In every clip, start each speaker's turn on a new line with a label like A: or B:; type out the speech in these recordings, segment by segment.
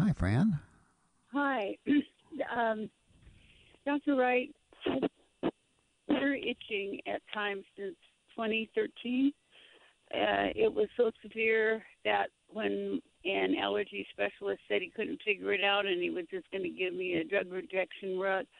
A: Hi, Fran.
B: Hi. um, Dr. Wright, I've been itching at times since 2013. It was so severe that when an allergy specialist said he couldn't figure it out and he was just going to give me a drug rejection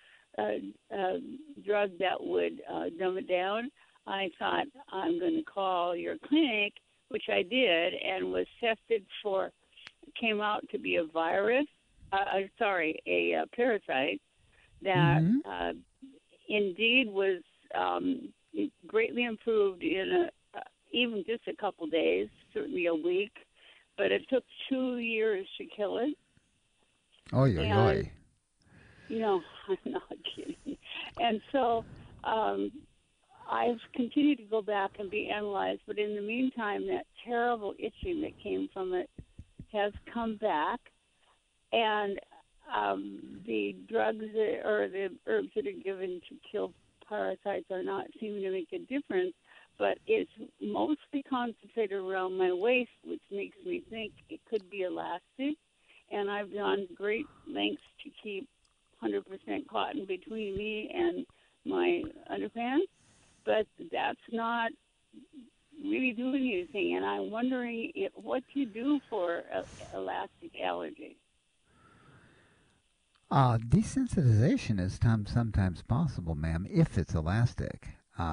B: drug that would dumb it down, I thought I'm going to call your clinic, which I did, and was tested for, came out to be a virus, a parasite that
A: Mm-hmm.
B: indeed was greatly improved in even just a couple days, certainly a week, but it took 2 years to kill it.
A: Oy, oy,
B: And,
A: oy.
B: I'm not kidding. And so um, I've continued to go back and be analyzed, but in the meantime, that terrible itching that came from it has come back, and the drugs or the herbs that are given to kill parasites are not seeming to make a difference, but it's mostly concentrated around my waist, which makes me think it could be elastic, and I've gone great lengths to keep 100% cotton between me and my underpants, but that's not really doing anything, and I'm wondering what you do for elastic allergy.
A: Desensitization is sometimes possible, ma'am, if it's elastic.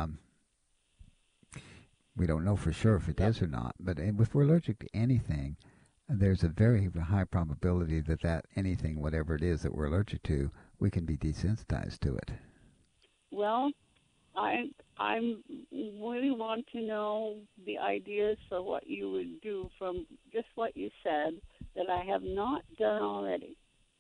A: We don't know for sure if it
B: Yep.
A: is or not, but if we're allergic to anything, there's a very high probability that anything, whatever it is that we're allergic to, we can be desensitized to it.
B: Well, I really want to know the ideas for what you would do from just what you said that I have not done already.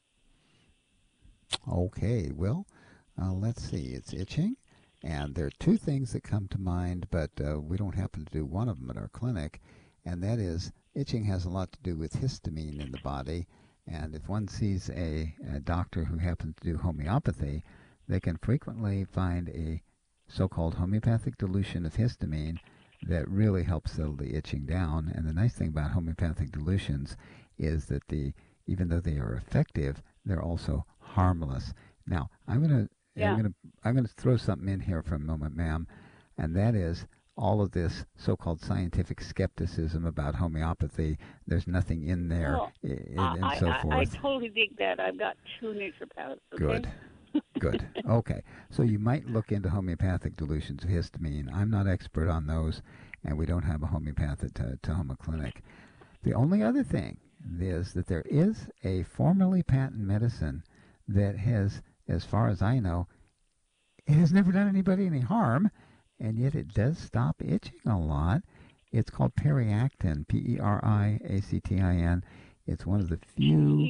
A: Okay, well, let's see. It's itching, and there are two things that come to mind, but we don't happen to do one of them at our clinic, and that is itching has a lot to do with histamine in the body. And if one sees a doctor who happens to do homeopathy, they can frequently find a so called homeopathic dilution of histamine that really helps settle the itching down. And the nice thing about homeopathic dilutions is that even though they are effective, they're also harmless. Now, I'm
B: Yeah.
A: gonna I'm gonna throw something in here for a moment, ma'am, and that is all of this so-called scientific skepticism about homeopathy. There's nothing in there,
B: Oh,
A: and so
B: I
A: forth.
B: totally dig that. I've got two naturopaths, okay?
A: Good. Good. Okay. So you might look into homeopathic dilutions of histamine. I'm not expert on those, and we don't have a homeopath at Tahoma Clinic. The only other thing is that there is a formerly patent medicine that has, as far as I know, it has never done anybody any harm, and yet it does stop itching a lot. It's called Periactin, Periactin. It's one of the few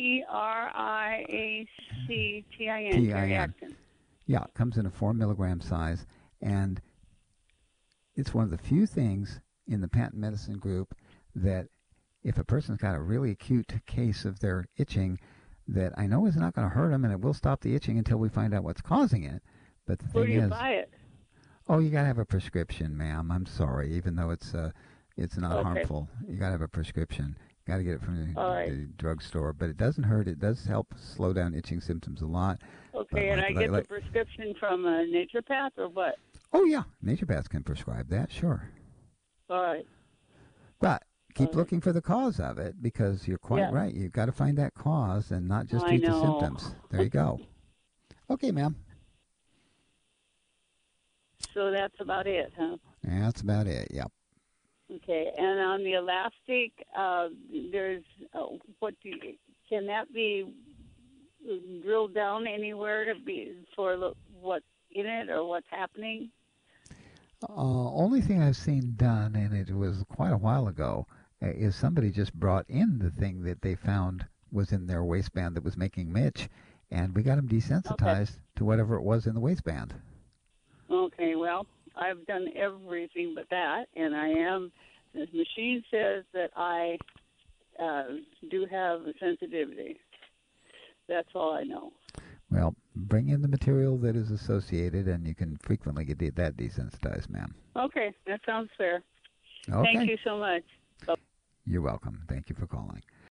B: Periactin,
A: TIN.
B: periactin.
A: Yeah, it comes in a 4 milligram size, and it's one of the few things in the patent medicine group that if a person's got a really acute case of their itching, that I know is not going to hurt them, and it will stop the itching until we find out what's causing it. But the
B: Where
A: thing
B: do you
A: is,
B: buy it?
A: oh, you got to have a prescription, ma'am. I'm sorry, even though it's not
B: Okay.
A: harmful. You got to have a prescription. You got to get it from
B: All right.
A: the drugstore, but it doesn't hurt. It does help slow down itching symptoms a lot. But
B: Okay, and I get the prescription from a naturopath or what?
A: oh yeah, naturopaths can prescribe that, sure.
B: All right.
A: But
B: All
A: keep
B: right.
A: looking for the cause of it because you're quite
B: Yeah,
A: right. You've got to find that cause and not just
B: I
A: treat the
B: know.
A: symptoms. There you go. Okay, ma'am.
B: So that's about it, huh?
A: That's about it. Yep.
B: Okay, and on the elastic, there's what do you, can that be drilled down anywhere to be for what's in it or what's happening?
A: Only thing I've seen done, and it was quite a while ago, is somebody just brought in the thing that they found was in their waistband that was making Mitch, and we got him
B: Okay.
A: desensitized to whatever it was in the waistband.
B: Okay. Well, I've done everything but that, and I am. The machine says that I uh, do have a sensitivity. That's all I know.
A: Well, bring in the material that is associated, and you can frequently get that desensitized, ma'am.
B: Okay, that sounds fair. Thank
A: Okay.
B: you so much.
A: You're welcome. Thank you for calling.